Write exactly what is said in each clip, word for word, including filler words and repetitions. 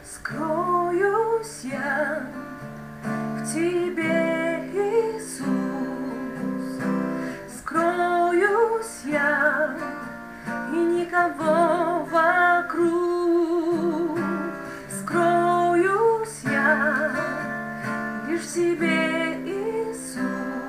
Скроюсь я в Тебе, Иисус, скроюсь я, и никого вокруг. Скроюсь я лишь в Тебе, Иисус,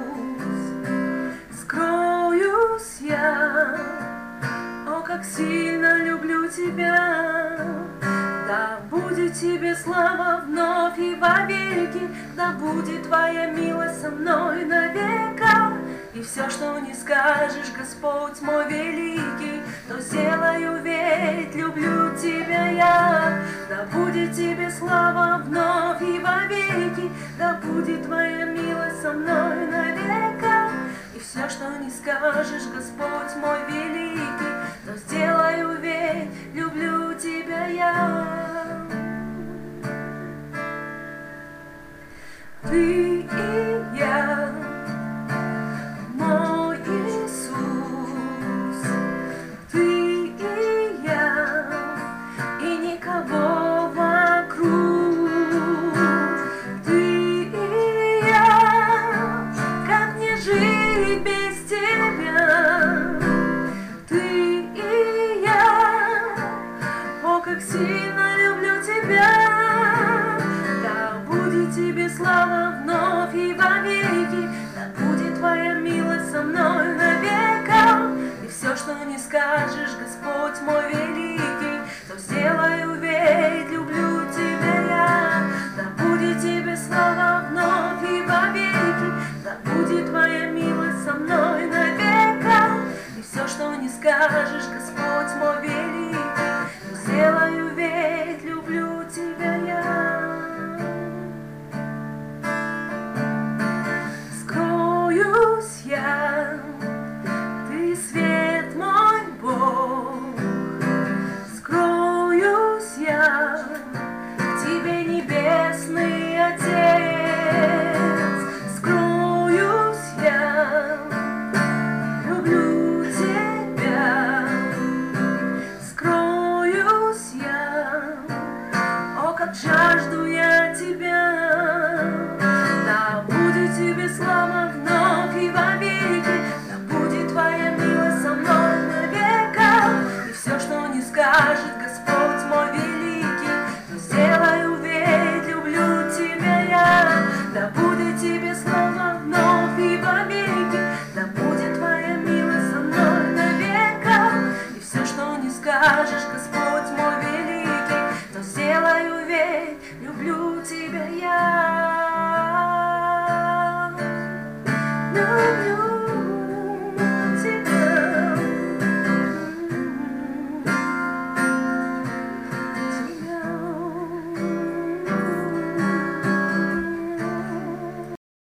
скроюсь я, о, как сильно люблю Тебя. Да будет Тебе слава вновь и вовеки, да будет Твоя милость со мной навека. И все, что не скажешь, Господь мой великий, то сделаю, ведь люблю Тебя я. Да будет Тебе слава вновь и вовеки, да будет Твоя милость со мной навека. И все, что не скажешь, Господь мой великий, то сделаю, ведь люблю Тебя я. Ты и я, мой Иисус, Ты и я, и никого вокруг. Ты и я, как мне жить без Тебя? Ты и я, о, как сильно люблю Тебя. Да будет Тебе слава вновь и вовеки, да будет Твоя милость со мной навека. И все, что не скажешь, Господь мой великий, то сделаю, ведь люблю Тебя я. Да будет Тебе слава вновь и вовеки, да будет Твоя милость со мной навека. И все, что не скажешь, Господь мой великий, то сделаю, ведь люблю Тебя я. Скроюсь я, Ты свет мой Бог, скроюсь я